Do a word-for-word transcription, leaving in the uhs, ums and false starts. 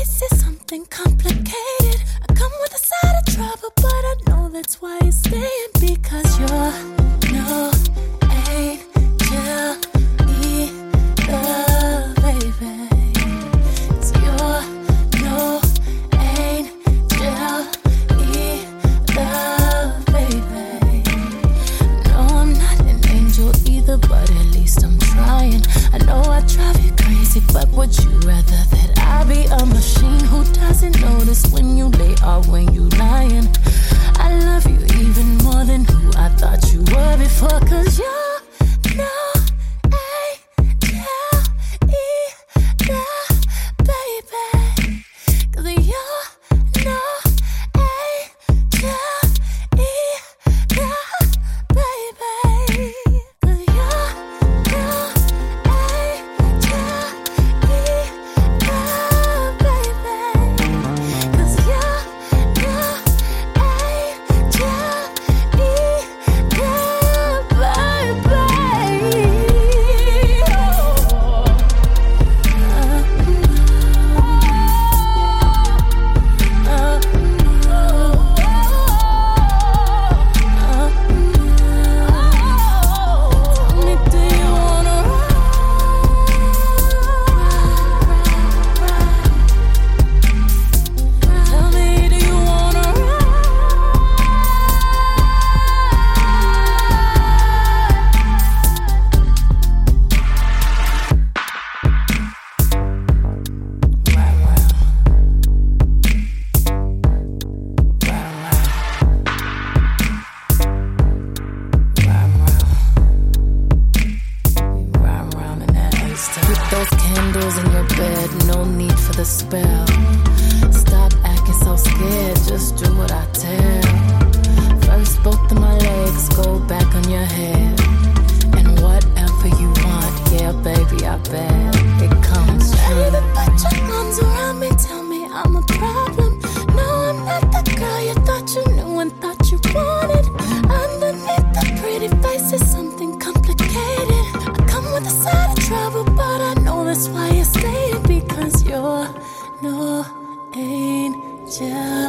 face is something complicated. I come with a side of trouble, but I know that's why you're staying. Because you're no angel either, baby. 'Cause you're no angel either, baby. No, I'm not an angel either, but at least I'm trying. I know I drive you crazy, but would you rather that I be a machine who doesn't notice when you lay or when you lying? I love you even more than who I thought you were before. 'Cause you're no angel either, baby. 'Cause you're no angel either, baby. 'Cause you're no angel either, baby. 'Cause you're no angel either, baby. Tell me, do you wanna ride? Tell me, do you wanna ride? Ride, ride. Ride, ride. Ride, ride. We ride around in that Easter. Put those candles in your bed, no need for the spell. Stop acting so scared, just do what I tell. First, both of my legs go back on your head. And whatever you want, yeah, baby, I bet it comes true. Baby, put your arms around me, tell me I'm a problem. No, I'm not the girl you thought you knew and thought you wanted. Underneath the pretty face is something complicated. I come with a side of trouble, but I know that's why you're staying. Because you're no angel